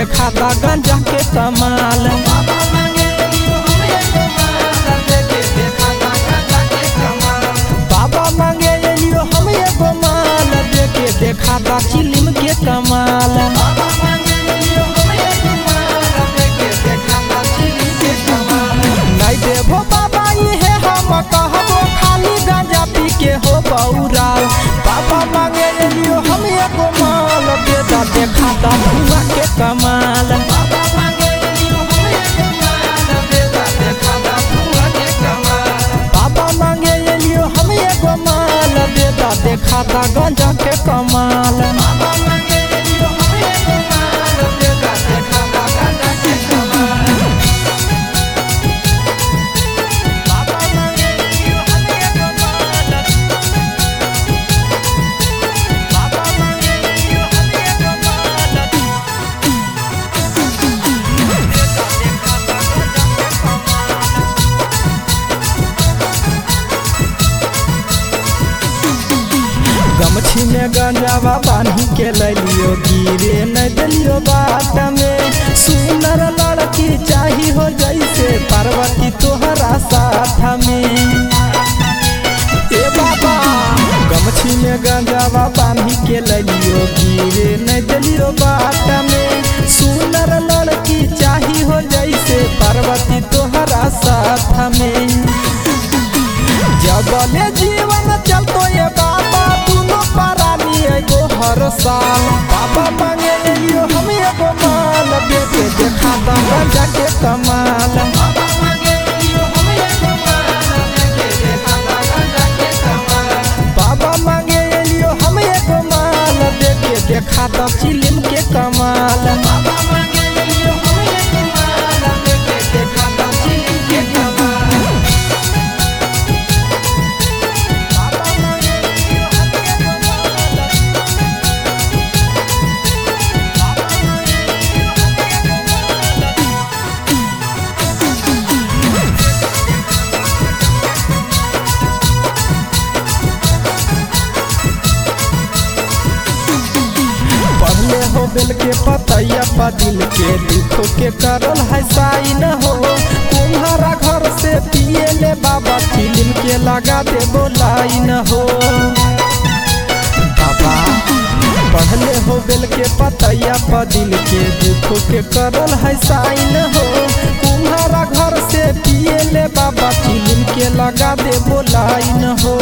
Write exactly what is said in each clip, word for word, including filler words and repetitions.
देखा दा गंजा के कमाल। बाबा मांगे एलियो हम एगो माल देके देखा दा चिलिम के कमाल। नहीं देबो बाबा इहे हम कहबो खाली गांजा पी के हो बौराल। बाबा मांगे एलियो हम एगो माल देदा देखा दा धुआं के कमाल। बाबा मांगे एलियो हम एगो माल देदा देखा दा गांजा के कमाल। गमछी में गंजावा बांधी के ललियो गिरे न दिलियो बात में। सुनर लड़की चाही हो जैसे पार्वती तोहरा साथ में। ए बाबा गमछी में गंजावा बांधी के ललियो गिरे न दिलियो बात में। सुनर लड़की चाही हो जैसे पार्वती तोहरा साथ में। जबले जीवन चलतो ये बाबा दोनों परानी एगो हर साल। बाबा मांगे एलियो हम एगो माल देके देखा दा गंजा के कमाल। बाबा मांगे एलियो हम एगो माल देके देखा दा चिलिम के कमाल। पहले हो बेल के पतैया पदिल के दुखों के करल है साइन हो। तुम्हारा घर से पिए ले बाबा फिल्म के लगा दे बोलाइन हो। बाबा पहले हो बेल के पतैया पदिल के दुखों के करल है साइन हो। तुम्हारा घर से पिए ले बाबा फिल्म के लगा दे बोलाइन हो।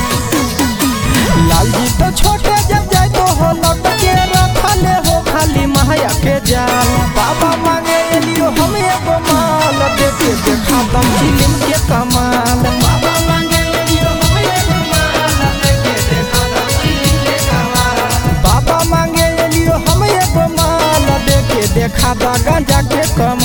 लालजी तो छोटे जब जाए तो हो लग के रखले हो खाली माया के जाल। बाबा मांगे एलियो हम एगो माल देके देखा दम चिलिम के कमाल। बाबा मांगे एलियो हम एगो माल देके देखा दम चिलिम के कमाल। बाबा मांगे एलियो हम एगो माल देके देखा दा गंजा के कमाल।